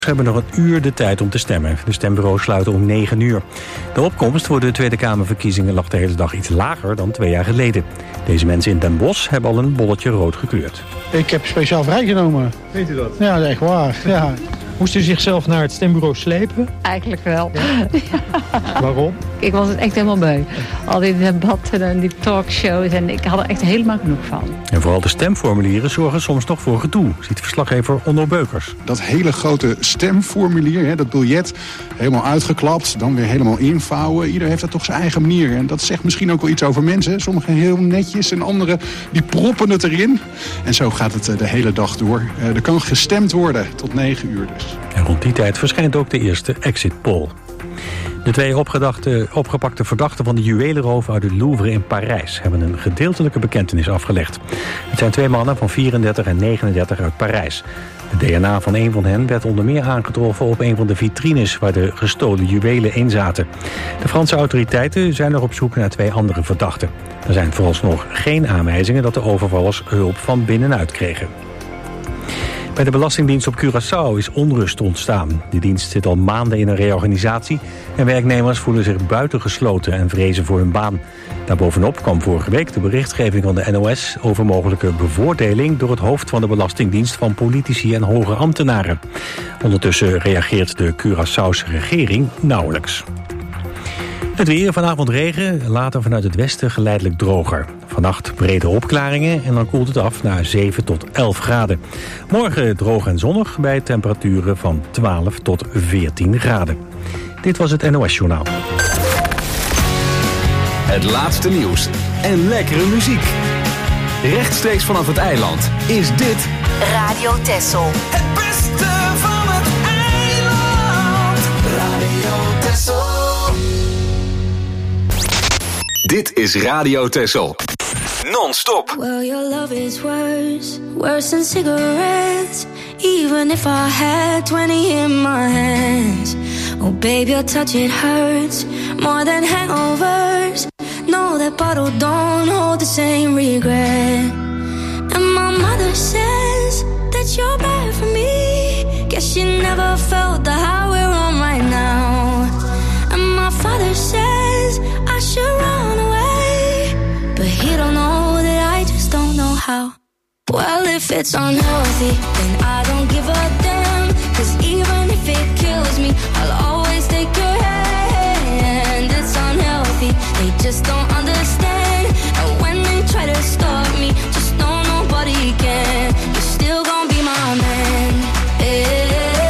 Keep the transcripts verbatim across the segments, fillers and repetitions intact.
Ze hebben nog een uur de tijd om te stemmen. De stembureaus sluiten om negen uur. De opkomst voor de Tweede Kamerverkiezingen lag de hele dag iets lager dan twee jaar geleden. Deze mensen in Den Bosch hebben al een bolletje rood gekleurd. Ik heb speciaal vrijgenomen. Weet u dat? Ja, dat is echt waar. Ja. Moest u zichzelf naar het stembureau slepen? Eigenlijk wel. Ja. Waarom? Ik was het echt helemaal beu. Al die debatten en die talkshows. En ik had er echt helemaal genoeg van. En vooral de stemformulieren zorgen soms nog voor gedoe, ziet verslaggever Onno Beukers. Dat hele grote stemformulier, hè, dat biljet, helemaal uitgeklapt, dan weer helemaal invouwen. Ieder heeft dat toch zijn eigen manier. En dat zegt misschien ook wel iets over mensen. Sommigen heel netjes en anderen die proppen het erin. En zo gaat het de hele dag door. Er kan gestemd worden tot negen uur dus. En rond die tijd verschijnt ook de eerste exit poll. De twee opgepakte verdachten van de juwelenroof uit het Louvre in Parijs hebben een gedeeltelijke bekentenis afgelegd. Het zijn twee mannen van vierendertig en negenendertig uit Parijs. De D N A van een van hen werd onder meer aangetroffen op een van de vitrines waar de gestolen juwelen in zaten. De Franse autoriteiten zijn nog op zoek naar twee andere verdachten. Er zijn vooralsnog geen aanwijzingen dat de overvallers hulp van binnenuit kregen. Bij de Belastingdienst op Curaçao is onrust ontstaan. De dienst zit al maanden in een reorganisatie en werknemers voelen zich buitengesloten en vrezen voor hun baan. Daarbovenop kwam vorige week de berichtgeving van de N O S over mogelijke bevoordeling door het hoofd van de Belastingdienst van politici en hoge ambtenaren. Ondertussen reageert de Curaçaose regering nauwelijks. Het weer, vanavond regen, later vanuit het westen geleidelijk droger. Vannacht brede opklaringen en dan koelt het af naar zeven tot elf graden. Morgen droog en zonnig bij temperaturen van twaalf tot veertien graden. Dit was het N O S-journaal. Het laatste nieuws en lekkere muziek. Rechtstreeks vanaf het eiland is dit Radio Texel. Het beste van het eiland. Radio Texel. Dit is Radio Texel. Non-stop. Well, your love is worse, worse than cigarettes. Even if I had twenty in my hands. Oh, babe, your touch, it hurts more than hangovers. No, that bottle don't hold the same regret. And my mother says that you're bad for me. Guess she never felt the high we're on right now. And my father says I should run away, but he don't know that I just don't know how. Well, if it's unhealthy, then I don't give a damn. Cause even if it kills me, I'll always take your hand. It's unhealthy, they just don't understand. And when they try to stop me, just know nobody can. You're still gonna be my man. Hey.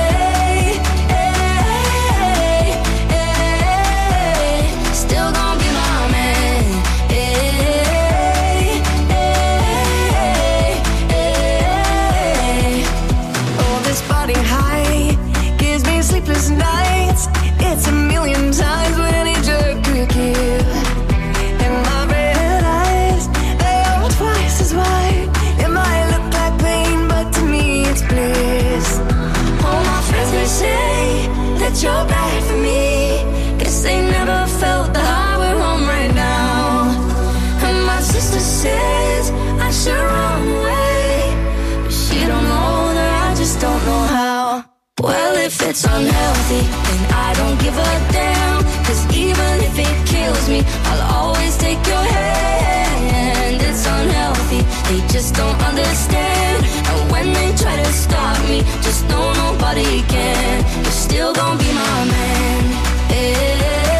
Nights, it's a million times what any jerk could give. And my red eyes, they are twice as wide. It might look like pain, but to me it's bliss. All my friends, they say that you're bad for me. Guess they never felt the high we're on right now. And my sister says I should run away, but she don't know that I just don't know how. Well, if it's unhealthy, then I don't give a damn. Cause even if it kills me, I'll always take your hand. It's unhealthy, they just don't understand. And when they try to stop me, just know nobody can. You're still gonna be my man. Hey.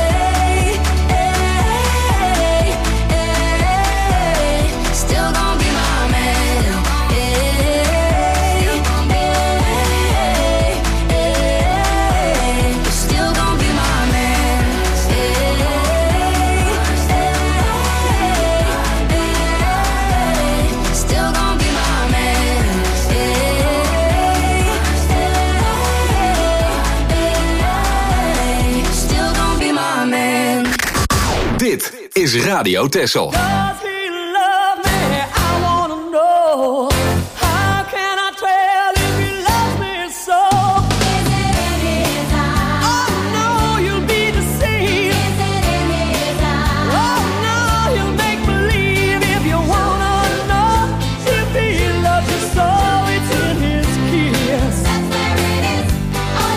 Dit is Radio Texel. Oh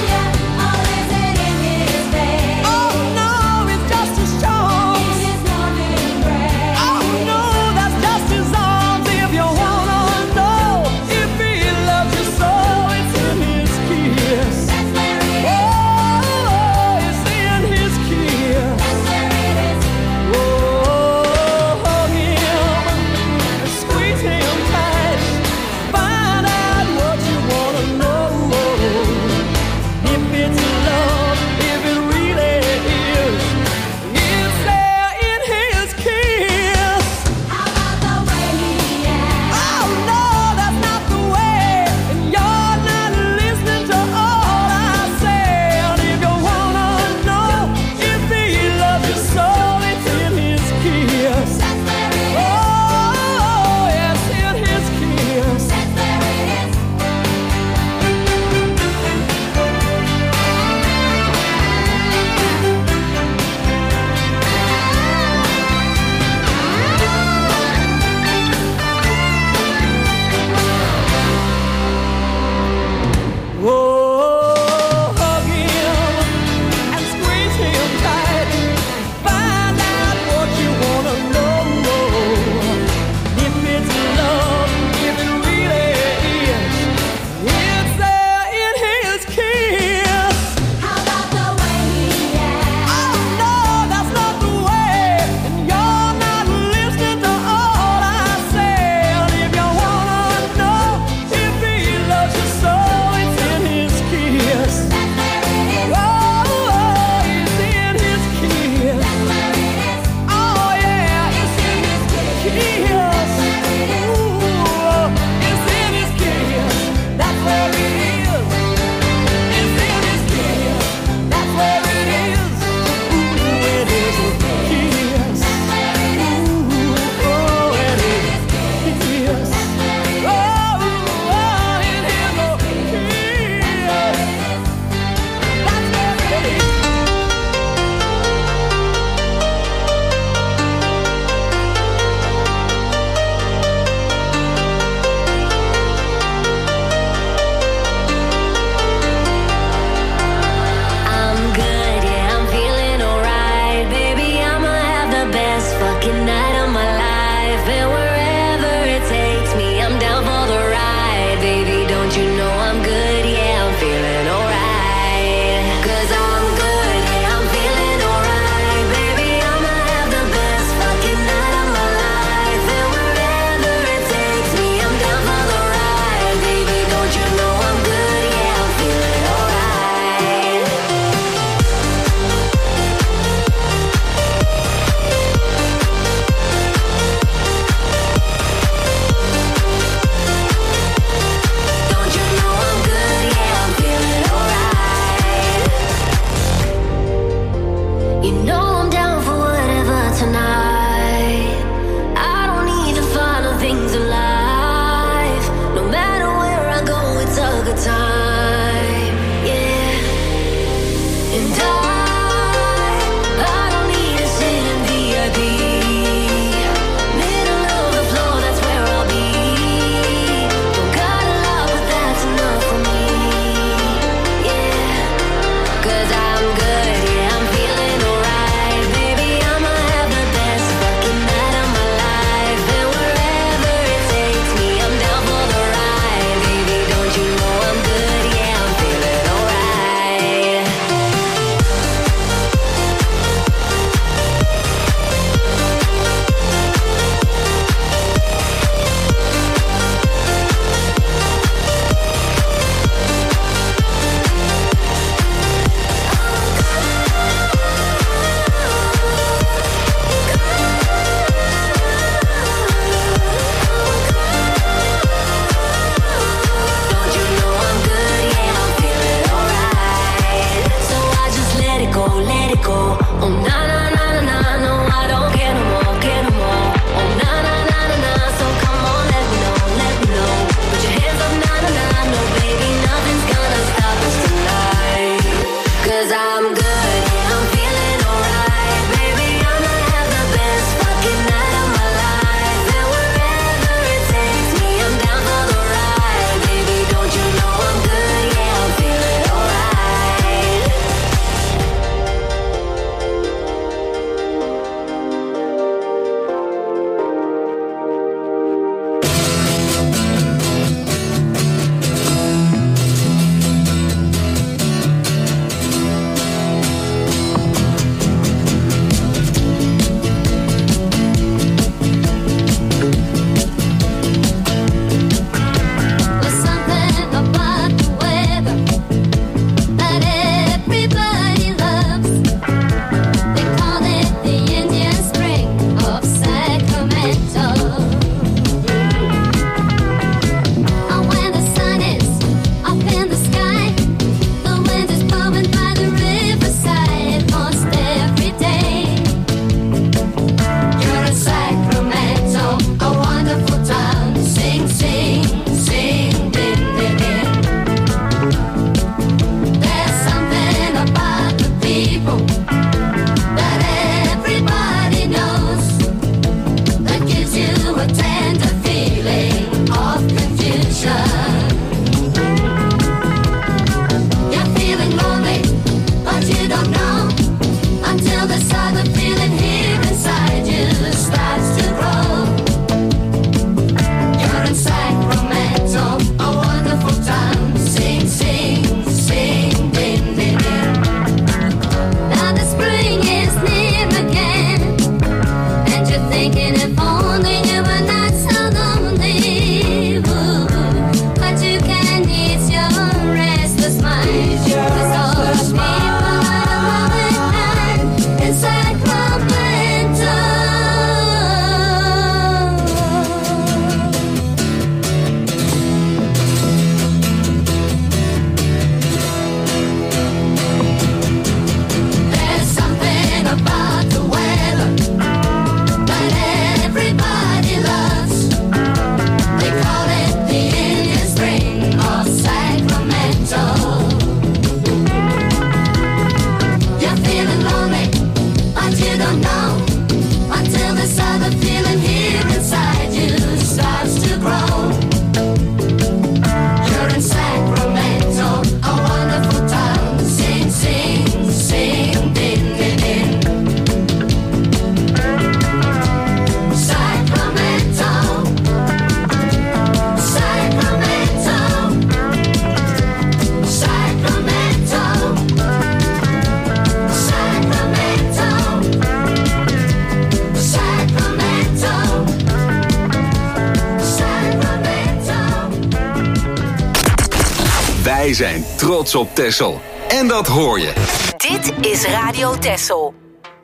Wij zijn trots op Texel. En dat hoor je. Dit is Radio Texel.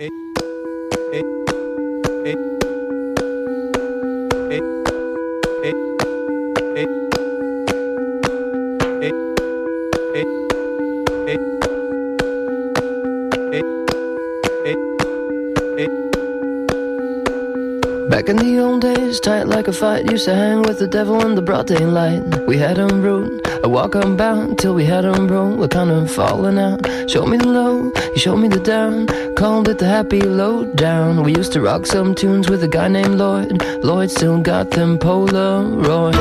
Back in the old days, tight like a fight, used to hang with the devil in the broad daylight. We had him rude, a walk unbound, till we had him broke, we're kind of falling out. Showed me the low, he showed me the down, called it the happy low down. We used to rock some tunes with a guy named Lloyd, Lloyd still got them Polaroids.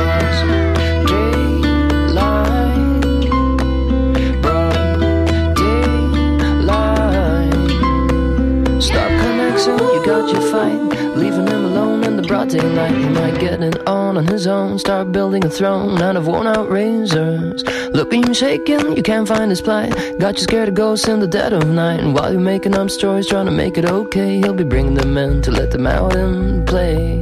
You got your fight, leaving him alone in the broad daylight. He might get it on on his own, start building a throne out of worn out razors. Look at you shaking, you can't find his plight. Got you scared of ghosts in the dead of night. And while you're making up stories, trying to make it okay, he'll be bringing them in to let them out and play.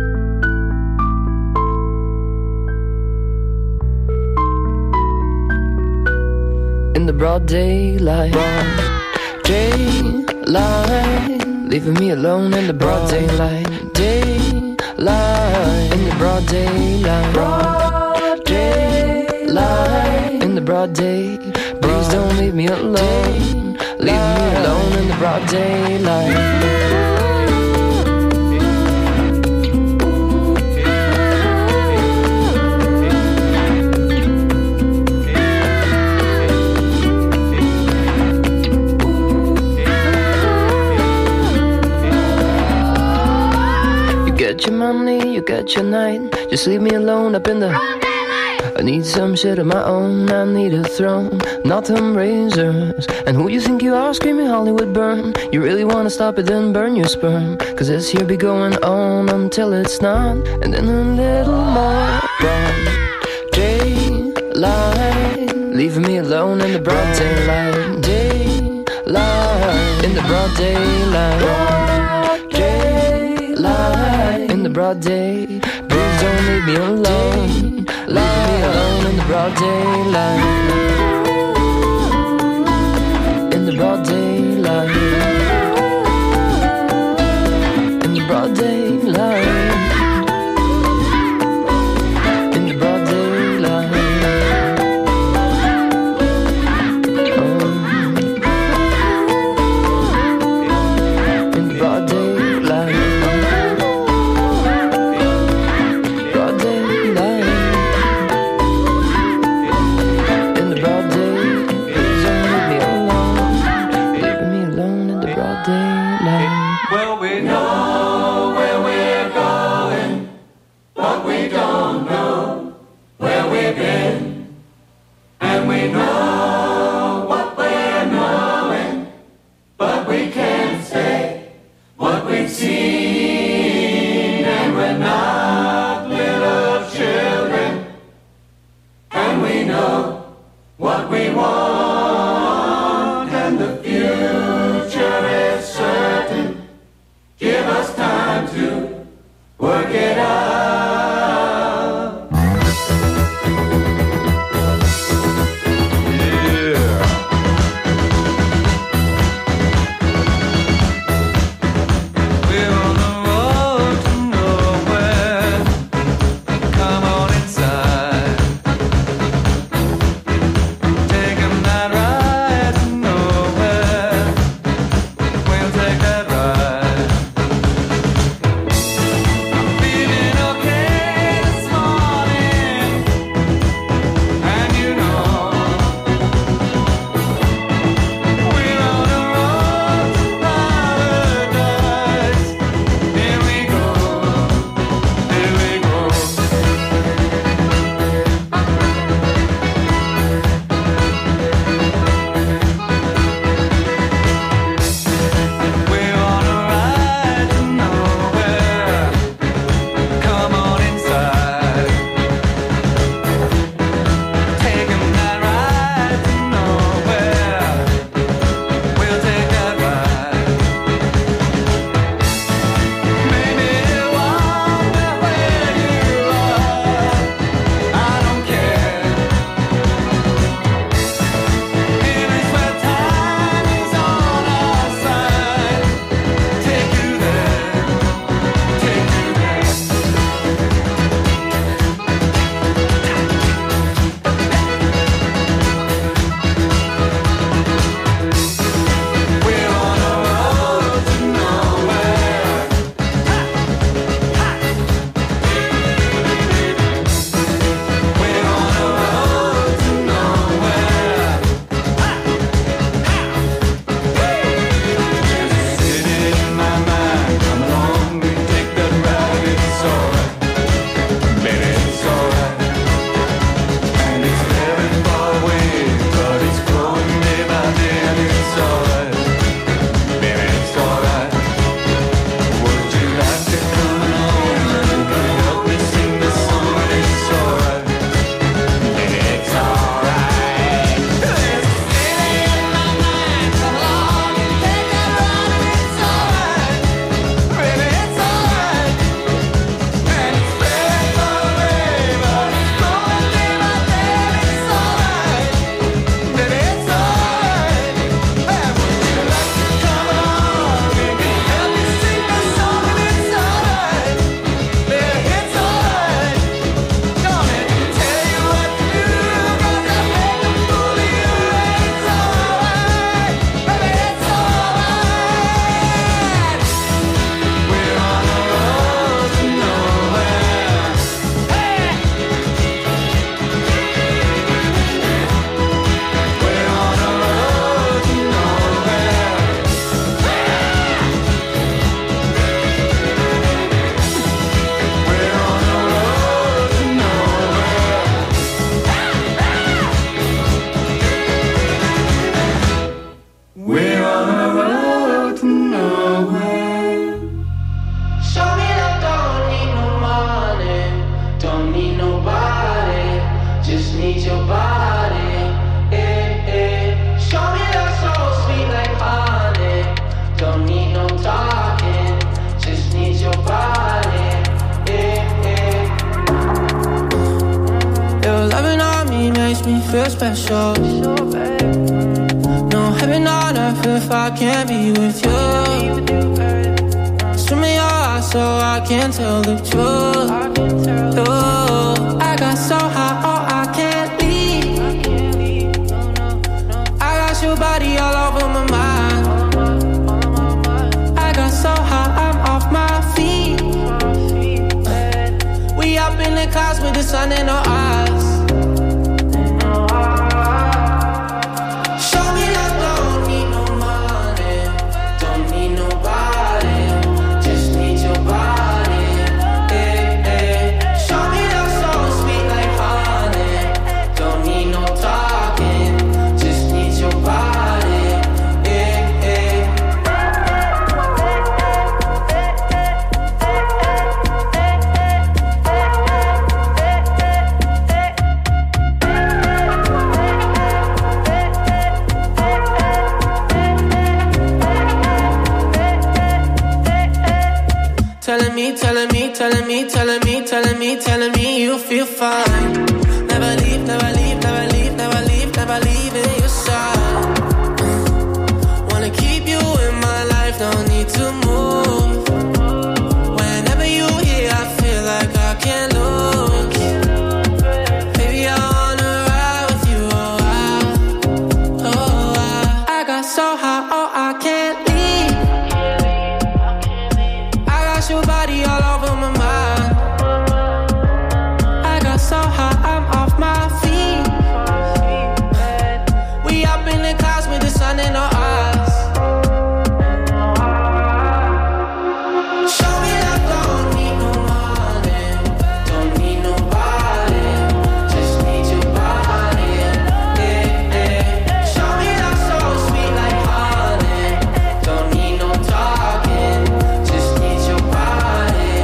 In the broad daylight, broad daylight, leaving me alone in the broad daylight. Daylight, in the broad daylight. Broad daylight, in the broad day. Please don't leave me alone. Leave me alone in the broad daylight. Get your money, you get your night. Just leave me alone up in the I need some shit of my own. I need a throne, not them razors. And who you think you are, screaming Hollywood burn? You really wanna stop it, then burn your sperm. Cause this here be going on until it's not. And then a little more broad daylight, leaving me alone in the broad daylight. Daylight, in the broad daylight. Broad daylight, in the broad day. Please don't leave me alone. Leave me alone in the broad daylight. In the broad daylight. In the broad daylight. In the broad daylight. Oh. In the broad daylight. Broad daylight. In the broad daylight. that shows. No heaven on earth if I can't be with you. Swim in your eyes so I can tell the truth. Oh, I got so high, oh I can't leave. I got your body all over my mind. I got so high, I'm off my feet. We up in the clouds with the sun in our eyes. Telling me, telling me, telling me, telling me, telling me, telling me you feel fine. Never leave, never leave, never leave, never leave, never leave in your side. Wanna keep you in my life, don't need to move. Whenever you here, I feel like I can't lose. Baby, I wanna ride with you, oh I, oh I. I got so high, oh I can't leave. Your body all over my mind. I got so high, I'm off my feet. We up in the clouds with the sun in our eyes. Show me that don't need no money, don't need nobody, just need your body. Yeah, yeah. Show me that so sweet like honey, don't need no talking, just need your body.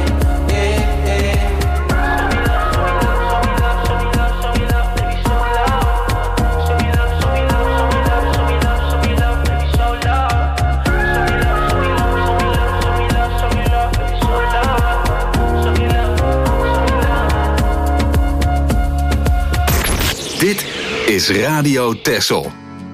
Dit is Radio Texel.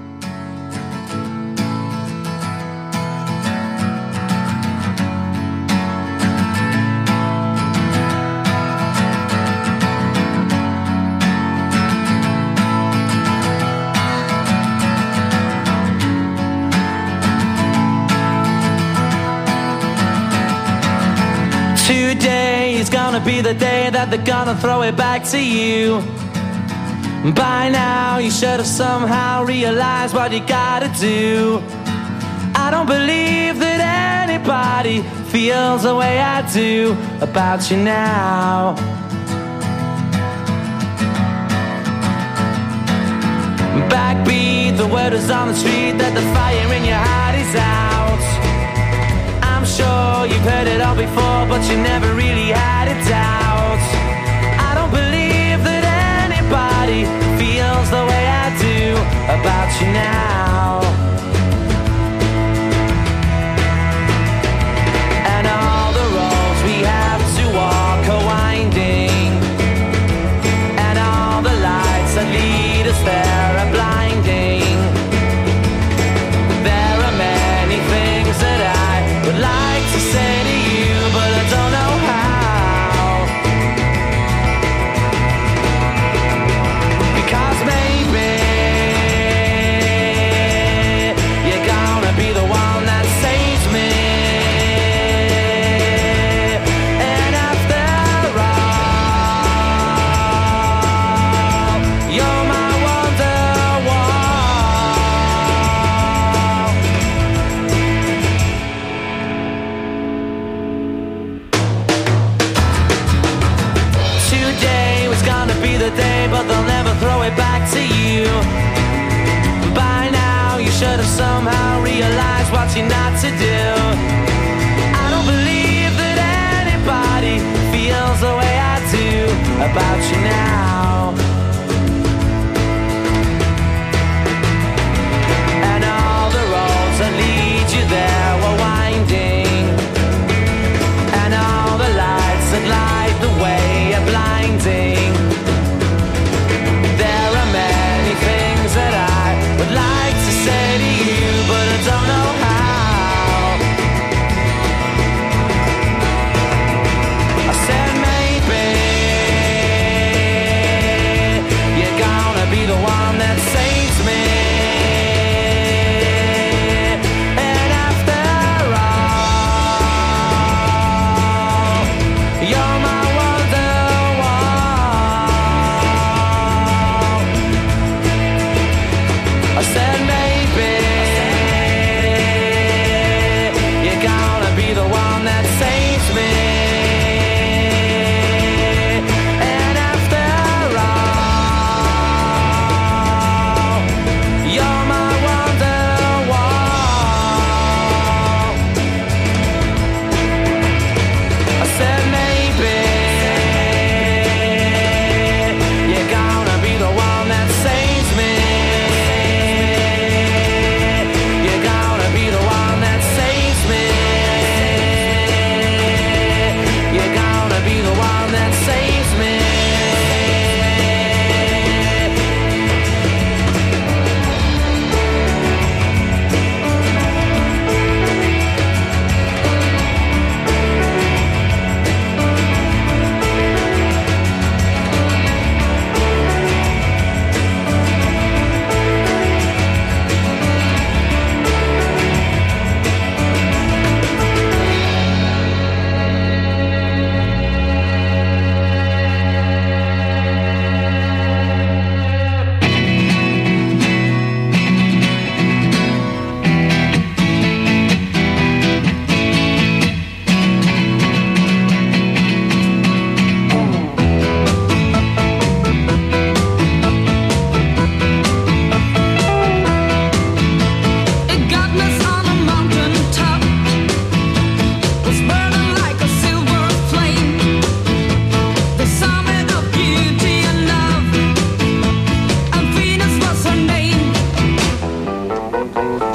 Today is gonna be the day that they're gonna throw it back to you. By now you should have somehow realized what you gotta do. I don't believe that anybody feels the way I do about you now. Backbeat, the word is on the street that the fire in your heart is out. I'm sure you've heard it all before, but you never really had a doubt. I don't believe that anybody feels the way I do about you now. And all the roads we have to walk are winding, and all the lights that lead us there are blinding. There are many things that I would like to say to you, but I don't know how. Because maybe you're gonna be the one that saves me. And after all, you're my Wonderwall. Today was gonna be the day, but they'll never throw it back to you. By now you should have somehow realized what you're not to do. I don't believe that anybody feels the way I do about you now. And all the roads that lead you there were winding, and all the lights that light the way are blinding. There are many things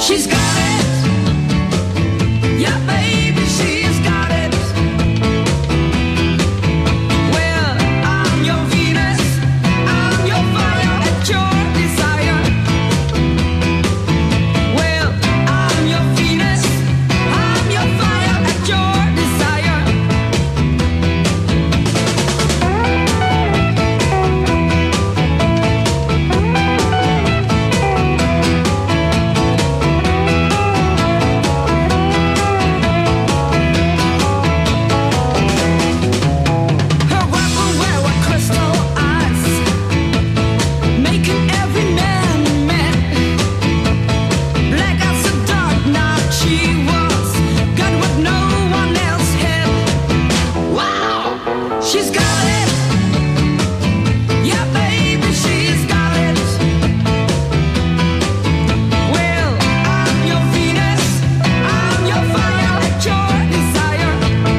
She's got it. Yeah, baby, she's got it. Well, I'm your Venus, I'm your fire at your desire. Well, I'm your Venus, I'm your fire at your desire. Her weapon wear a crystal eyes, making every man mad. Black as the dark night she was, got what no one else had. Wow, she's got it. Yeah, baby, she's got it. Well, I'm your Venus, I'm your fire at your desire.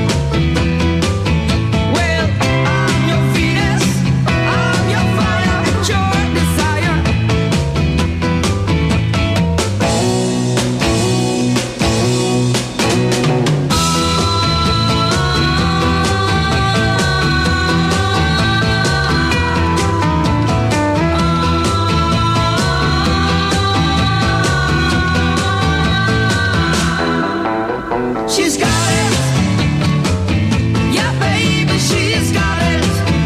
Well, I'm your Venus, I'm your fire at your desire. She's got it. Yeah, baby, she's got it.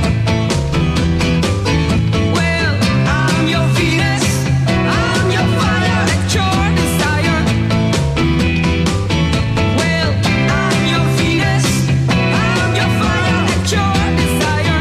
Well, I'm your Venus, I'm your fire at your desire. Well, I'm your Venus, I'm your fire at your desire.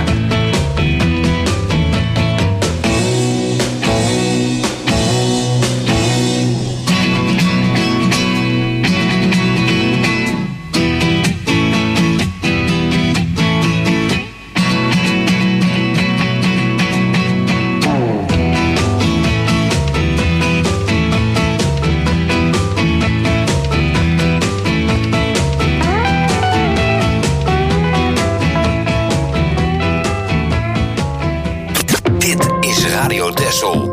Dit is Radio Texel.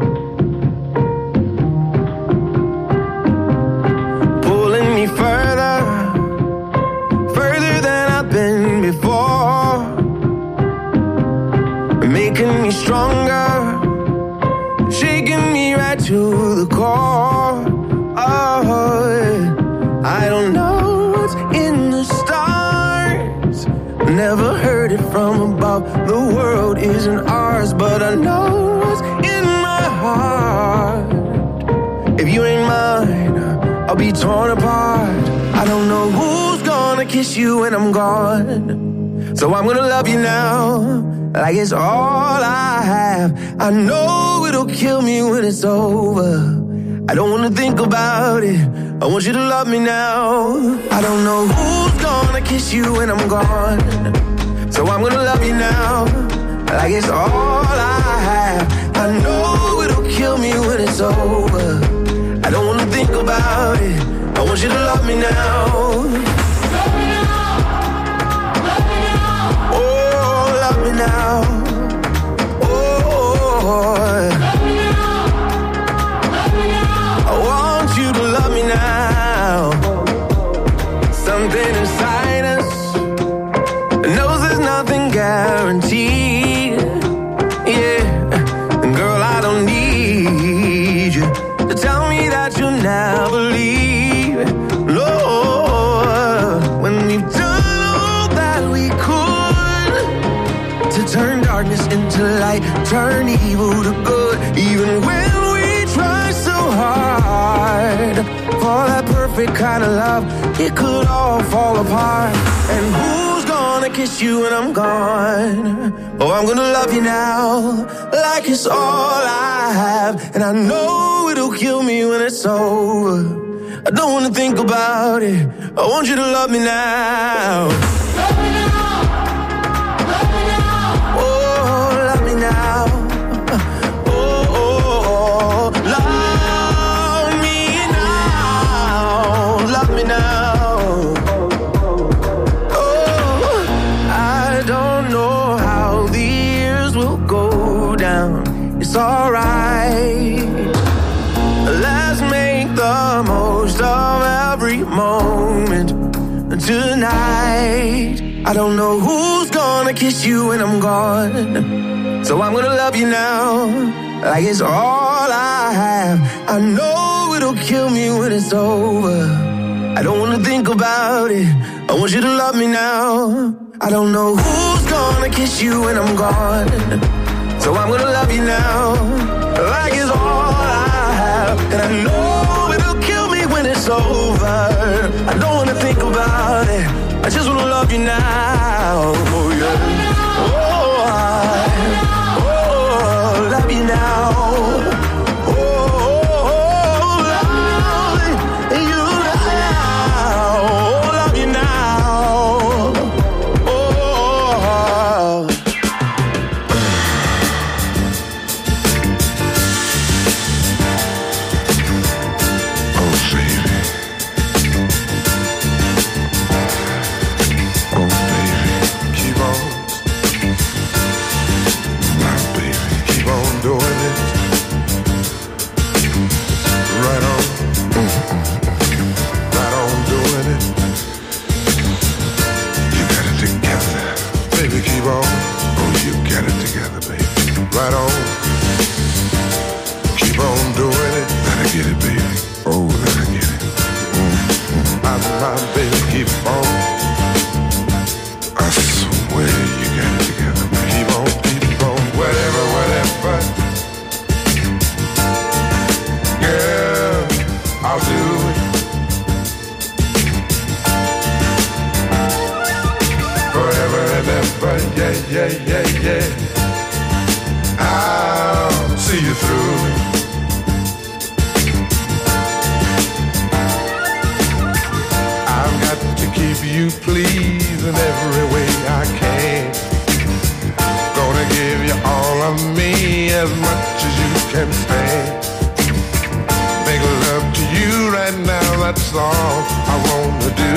Pulling me further, further than I've been before, making me stronger, shaking me right to the core. Oh, I don't know what's in the stars, never heard it from above. The world isn't ours, but I know what's in my heart. If you ain't mine, I'll be torn apart. I don't know who's gonna kiss you when I'm gone, so I'm gonna love you now, like it's all I have. I know it'll kill me when it's over. I don't wanna think about it, I want you to love me now. I don't know who's gonna kiss you when I'm gone, so I'm gonna love you now, like it's all I have. I know it'll kill me when it's over. I don't wanna think about it, I want you to love me now. Love me now, love me now. Oh, love me now. Oh, love me now, love me now. I want you to love me now. Something inside us knows there's nothing guaranteed. Yeah, and girl, I don't need you to tell me that you'll never leave. No, when we've done all that we could to turn darkness into light, turn evil to good. Even when we try so hard for that perfect kind of love, it could all fall apart. And who's gonna kiss you when I'm gone? Oh, I'm gonna love you now, like it's all I have. And I know it'll kill me when it's over. I don't wanna think about it, I want you to love me now. Love me now, love me now. Oh, love me now. Oh, oh, oh. Love me now, love me now. Oh, I don't know how the years will go down. It's alright, let's make the sweet moment tonight. I don't know who's gonna kiss you when I'm gone, so I'm gonna love you now like it's all I have. I know it'll kill me when it's over. I don't wanna think about it, I want you to love me now. I don't know who's gonna kiss you when I'm gone, so I'm gonna love you now like it's all I have. And I know it'll kill me when it's over. I don't wanna think about it, I just wanna love you now. Oh yeah. Oh, I, oh, love you now. Oh, oh, oh, love you now. Oh, love you now. Oh. Right on. Keep on doing it. Let her get it, baby. Oh, let her get it. Mm-hmm. My, my baby, keep on. I swear you got it together. Keep on, keep on. Whatever, whatever. Girl, I'll do it. Forever and ever. Yeah, yeah, yeah, yeah. I'll see you through. I've got to keep you pleased in every way I can. Gonna give you all of me as much as you can stand. Make love to you right now, that's all I wanna do.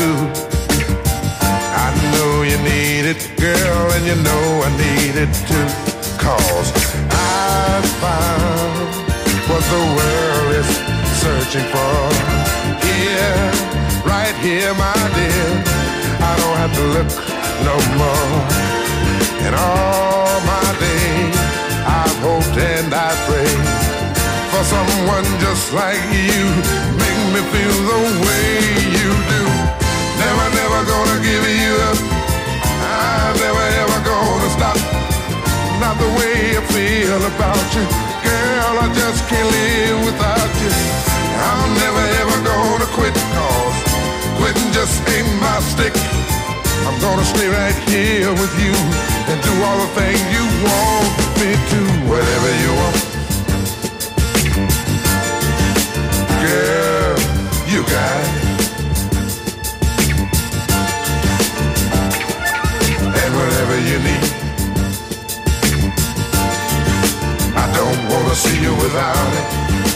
I know you need it, girl, and you know I need it too. Cause I found what the world is searching for. Here, right here, my dear, I don't have to look no more. In all my days, I've hoped and I prayed for someone just like you. Make me feel the way you do. Never, never gonna give you up. I'm never ever gonna stop. Not the way I feel about you, girl, I just can't live without you. I'm never ever gonna quit, cause quitting just ain't my stick. I'm gonna stay right here with you and do all the things you want me to. Whatever you want, girl, you got it. And whatever you need, I don't wanna see you without it.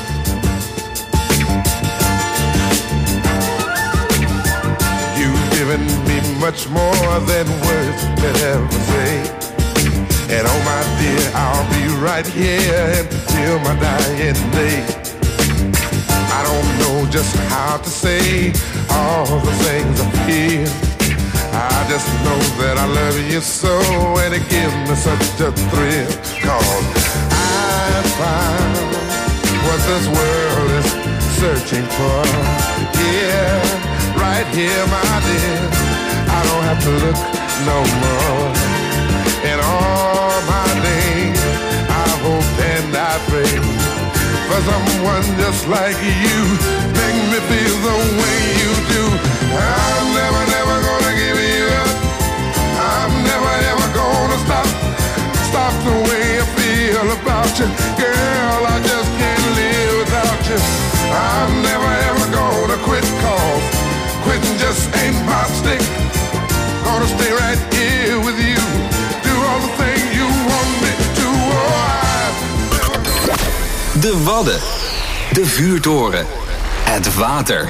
You've given me much more than words could ever say. And oh my dear, I'll be right here until my dying day. I don't know just how to say all the things I feel. I just know that I love you so, and it gives me such a thrill. Cause I found what this world is searching for. Yeah, right here, my dear, I don't have to look no more. In all my days, I hope and I pray for someone just like you. Make me feel the way you do. I'm never, never gonna give you up. I'm never, ever gonna stop. Stop the way I feel about you. Girl, I just can't live without you. I'm never, ever gonna quit, cause quitting just ain't my stick. Gonna stay right here with you. Do all the things you want me to. Oh, I... De Wadden. De vuurtoren. Het water.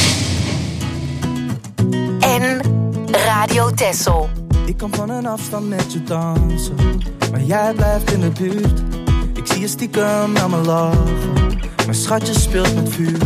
En Radio Texel. Ik kan van een afstand met je dansen, maar jij blijft in de buurt. Ik zie je stiekem naar me lachen, mijn schatje speelt met vuur.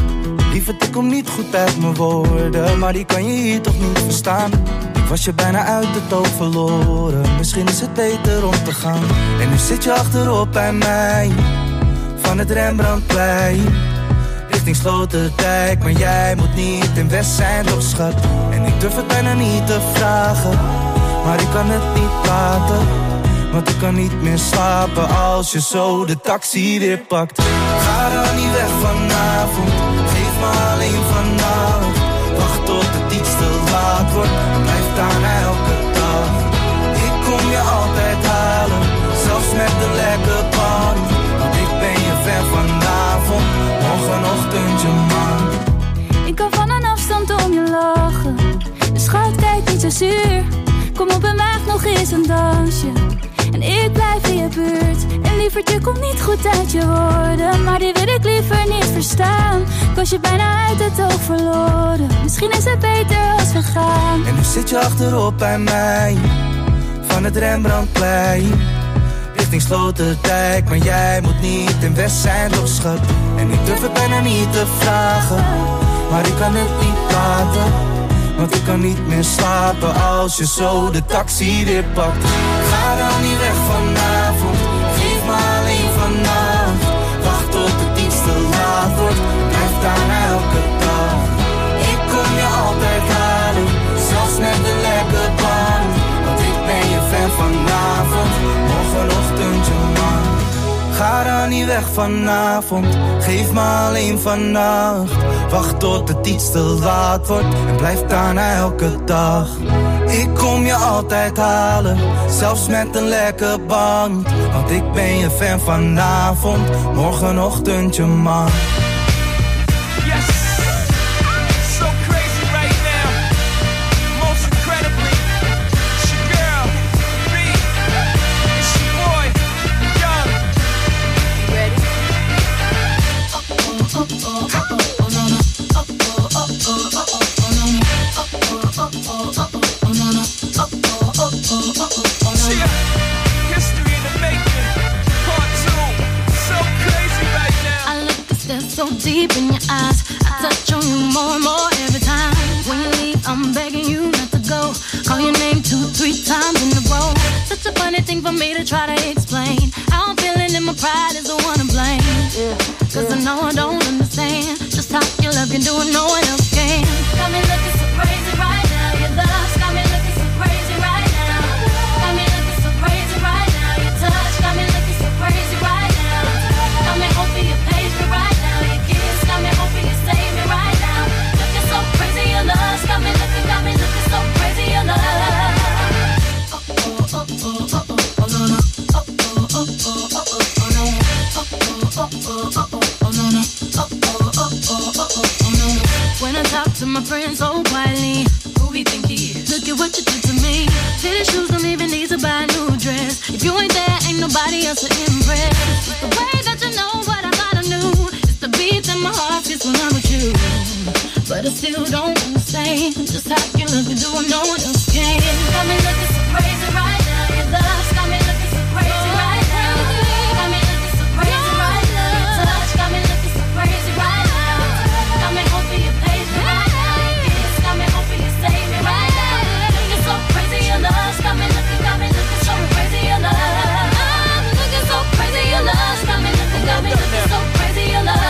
Lieverd, ik kom niet goed uit mijn woorden, maar die kan je hier toch niet verstaan. Ik was je bijna uit het oog verloren, misschien is het beter om te gaan. En nu zit je achterop bij mij, van het Rembrandtplein, richting Sloterdijk. Maar jij moet niet in West zijn, toch schat? En ik durf het bijna niet te vragen, maar ik kan het niet laten. Want ik kan niet meer slapen als je zo de taxi weer pakt. Ga dan niet weg vanavond, geef me alleen vannacht. Wacht tot het iets te laat wordt, en blijf daar elke dag. Ik kom je altijd halen, zelfs met een lekker pan. Want ik ben je fan vanavond, morgenochtend je man. Ik kan van een afstand om je lachen, dus schat, kijk niet zo zuur. Kom op en maak nog eens een dansje, en ik blijf in je buurt. En lieverd, je komt niet goed uit je woorden, maar die wil ik liever niet verstaan. Ik was je bijna uit het oog verloren, misschien is het beter als we gaan. En nu zit je achterop bij mij, van het Rembrandtplein, richting Sloterdijk. Maar jij moet niet in West zijn, toch schat? En ik durf het bijna niet te vragen, maar ik kan het niet laten. Want ik kan niet meer slapen als je zo de taxi weer pakt. Ga dan niet weg vanavond, geef me alleen vannacht. Wacht tot het iets te laat wordt, blijf daar elke dag. Ik kom je altijd halen, zelfs met een lekker band. Want ik ben je fan vanavond, morgenochtend je man. Ga dan niet weg vanavond, geef me alleen vannacht. Wacht tot het iets te laat wordt, en blijf daarna elke dag. Ik kom je altijd halen, zelfs met een lekker band. Want ik ben je fan vanavond, morgenochtend je man. Deep in your eyes, I touch on you more and more every time. When you leave, I'm begging you not to go. Call your name two, three times in a row. Such a funny thing for me to try to explain. How I'm feeling and my pride is the one to blame. Yeah. Cause I know I don't understand just how your love can do it, no one else can. Got me looking so crazy right now. Your love's got me looking so crazy right now. Got me looking so crazy right now. Your touch got me looking so crazy right now. Got me hoping you page me right now. Got me hoping you save me right now. Looking so crazy, your love got me looking, got me looking so crazy, your love. Oh oh oh oh oh oh no no. Oh oh oh oh oh oh no. Oh oh oh oh oh oh no no. Oh oh oh oh oh oh no no. When I talk to my friends so quietly, who we think he is? Look at what you did to me. Fitted shoes don't even need to buy a new dress. If you ain't there, ain't nobody else to impress. It's the way that you know what I thought I knew. The beat in my heart gets when I'm with you. But I still don't understand just how you look and do what no one else can. Got me looking so crazy right now. Your love's got me looking so crazy right now. Got me looking so crazy right now. Your touch got me looking so crazy right now. Got me hoping you page me right now. Your kiss got me hoping you save me right now. Looking so crazy, your love's got me looking, got me looking so crazy, your love. I'm looking so crazy, your love's got me looking, got me looking so crazy, your love.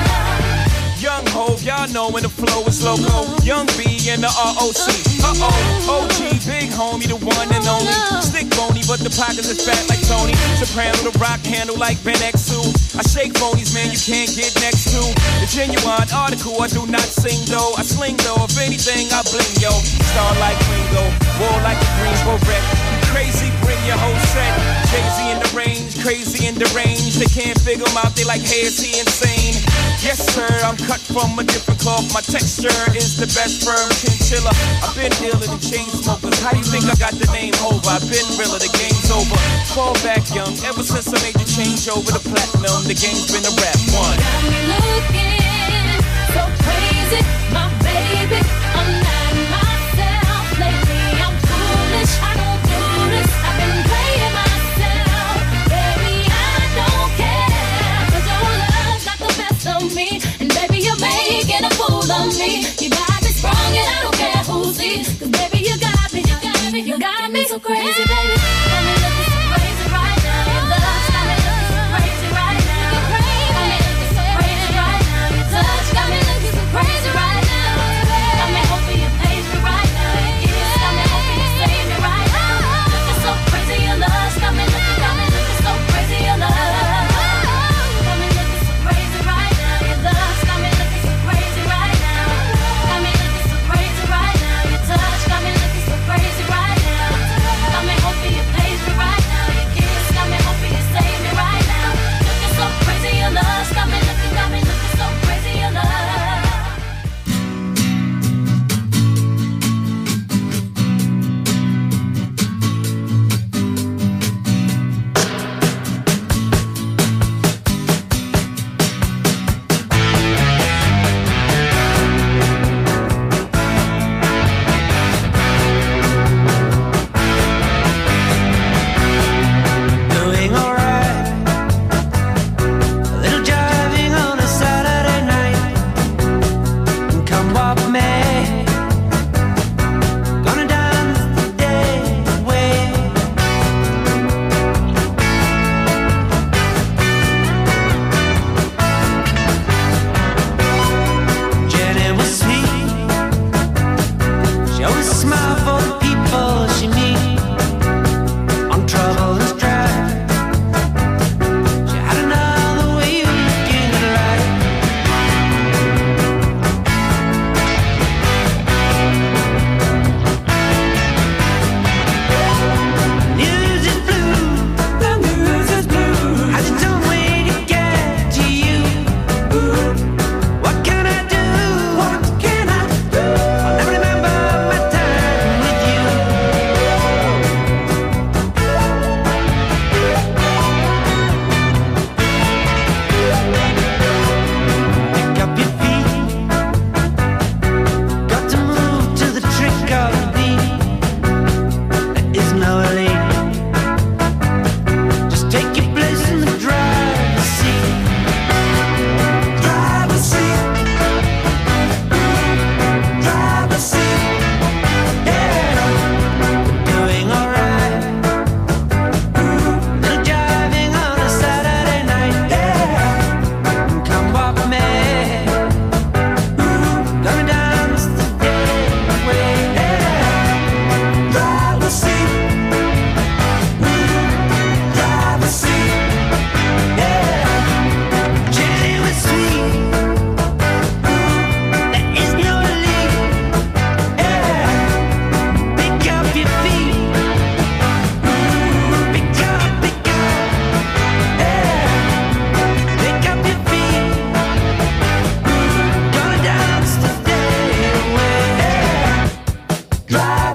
Young Hov, y'all know when the flow is loco. Young B and the R O C. Uh-oh, O G, big homie, the one and only. Stick bony, but the pockets is fat like Tony. Soprano, the rock handle like Ben X two. I shake phonies, man, you can't get next to. The genuine article, I do not sing though. I sling though, if anything, I bling, yo. Star like Ringo, war like a Greensboro wreck. Crazy, bring your whole set. Jay-Z in the range, crazy in the range. They can't figure him out, they like, hey, is he insane? Yes, sir, I'm cut from a different cloth. My texture is the best firm chinchilla. I've been dealing in chain smokers. How you think I got the name over? I've been realer, the game's over. Fall back young, ever since I made the change over to platinum, the game's been a rap one. Got me looking so crazy, my baby. I'm not myself lately. I'm foolish, I don't do this. I've been playing myself, baby. I don't care, 'cause your love got the best of me, and baby, you're making a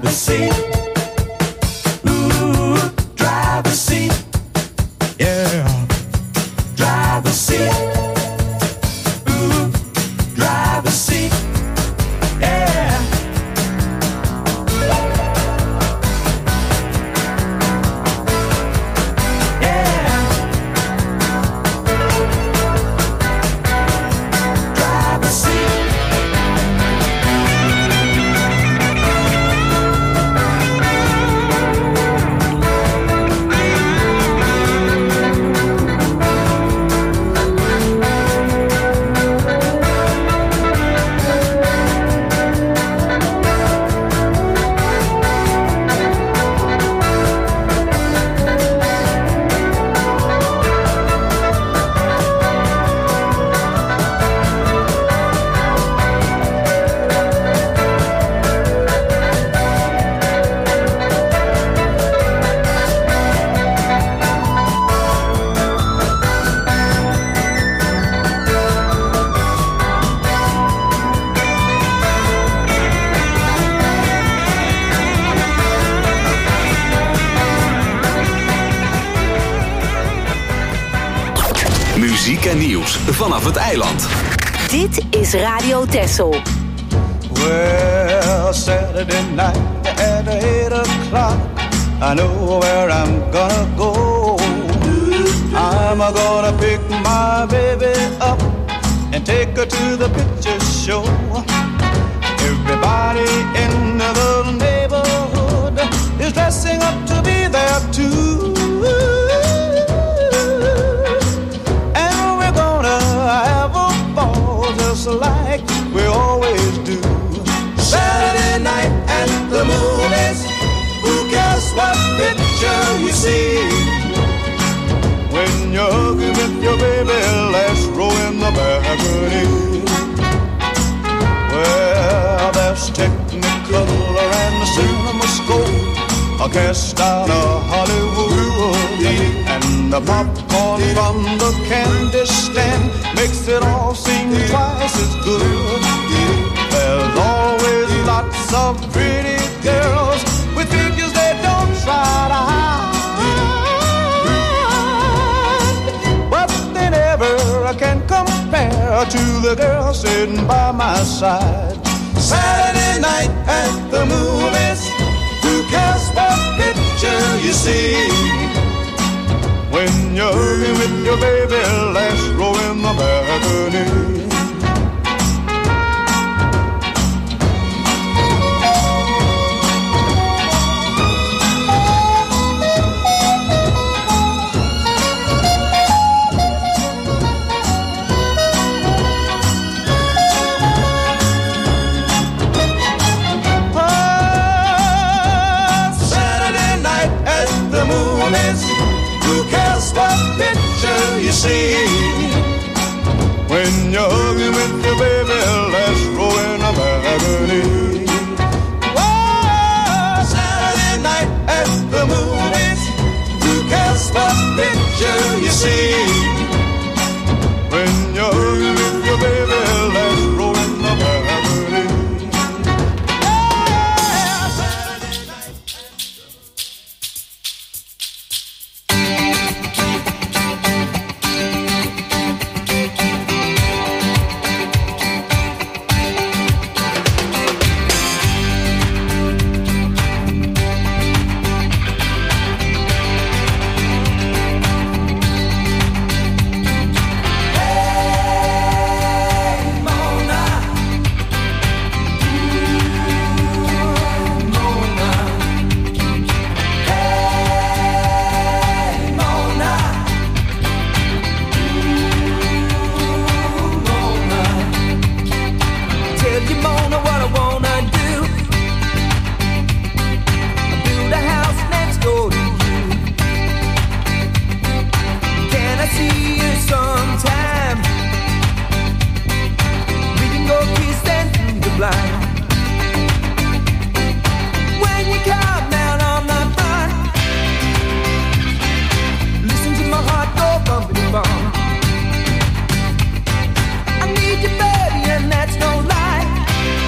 driver's seat. Ooh, driver's seat. Yeah, driver's seat. Ooh, driver's seat. Yeah. Muziek en nieuws vanaf het eiland. Dit is Radio Texel. Well, Saturday night at eight o'clock, I know where I'm gonna go. I'm gonna pick my baby up and take her to the picture show. Everybody in the neighborhood is dressing up to be there too. And we're gonna have a ball just like we always do. Saturday night at the movies, who cares what picture you see? When you're hugging with your baby, last row in the balcony. Well, there's Technicolor and the CinemaScope, a cast out of Hollywood, and the popcorn from the candy stand makes it all seem twice as good. There's always lots of pretty girls with figures they don't try to hide, but they never can compare to the girl sitting by my side. Saturday night at the movies, who cares what picture you see? When you're hugging with your baby, last row in the balcony. Who cares what picture you see? When you're hugging with your baby, let's roll in a balcony. Whoa, Saturday night at the movies. Who cares what picture you see? When you're hugging with your baby, let's roll in a balcony. I need you, baby, and that's no lie.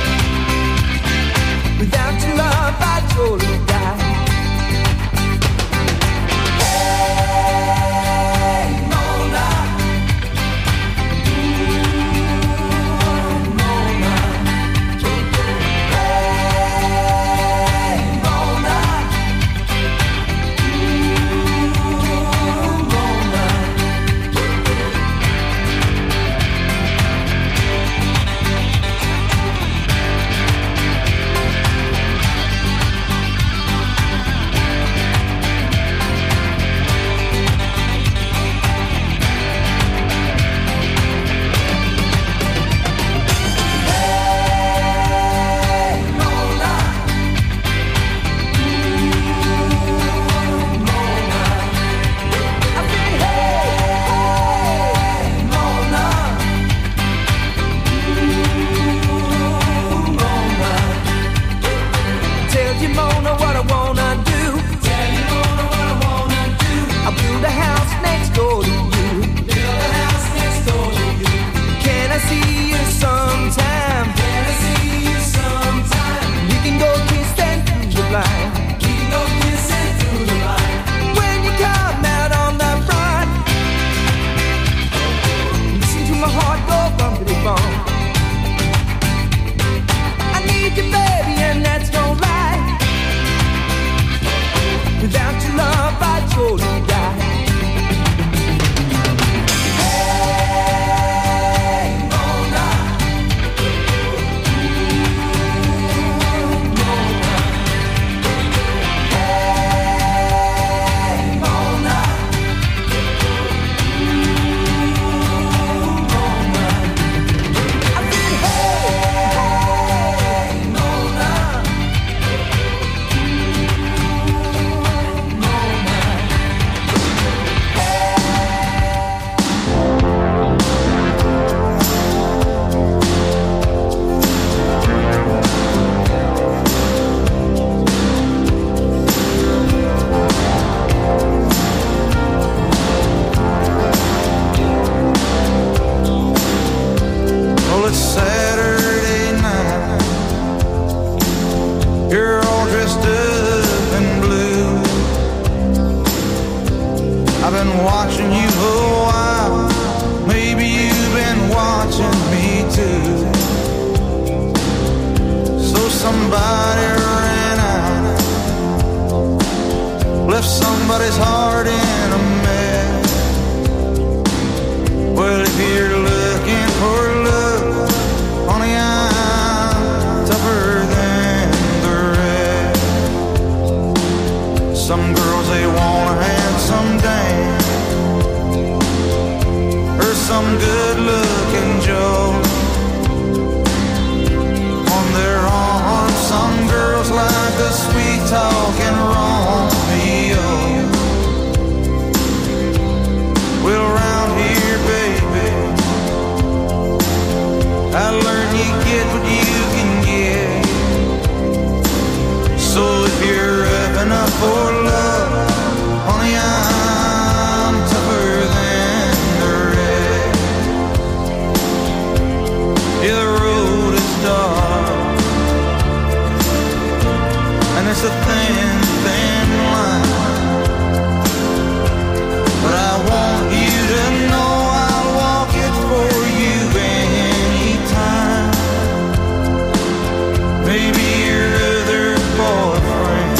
maybe your other boyfriend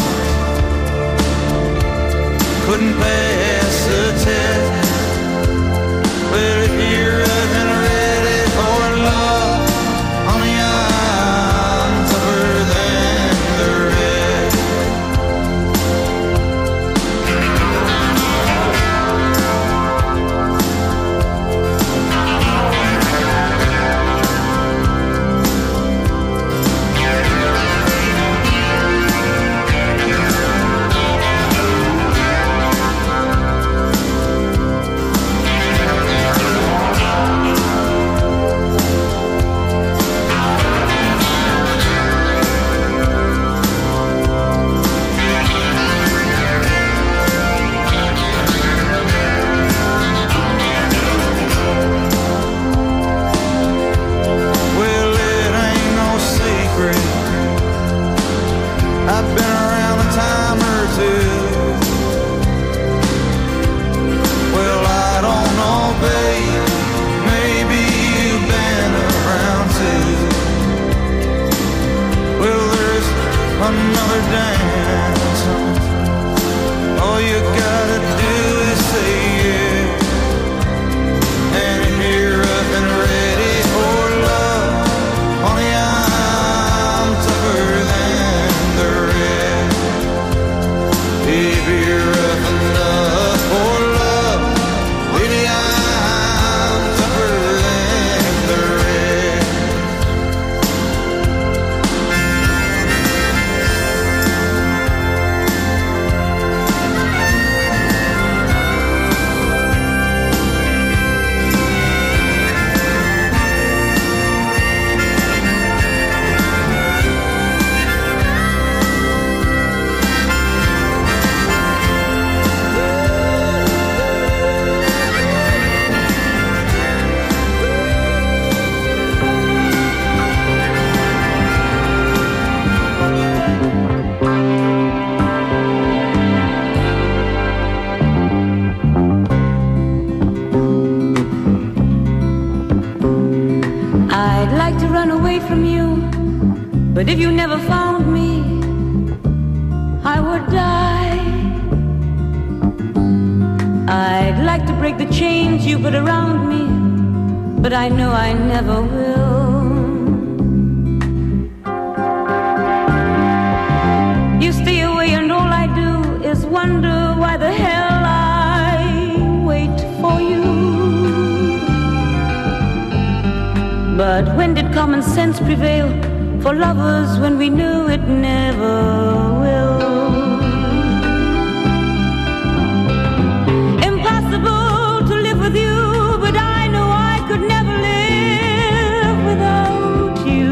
couldn't pass the test. Well, if you're up and ready for love, honey, I'm tougher than the rest. I've been around a time or two. Well, I don't know, babe, maybe you've been around too. Well, there's another dance. All you gotta do is say yeah. And if you're up and ready for love, honey, I'm tougher than the rest. If you're up enough for love, baby, I'm tougher than the rest. I'd like to run away from you, but if you never found me, I would die. I'd like to break the chains you put around me, but I know I never will. You stay away and all I do is wonder why the hell I wait for you. But when did common sense prevail for lovers when we knew it never will? Impossible to live with you, but I know I could never live without you.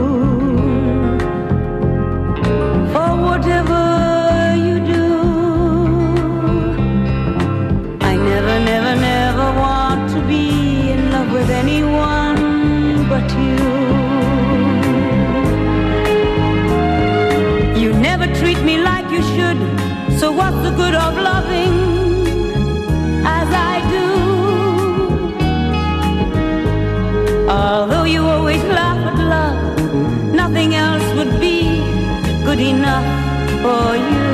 For whatever you do, I never, never, never want to be in love with anyone but you. You never treat me like you should, so what's the good of loving as I do? Although you always laugh at love, nothing else would be good enough for you.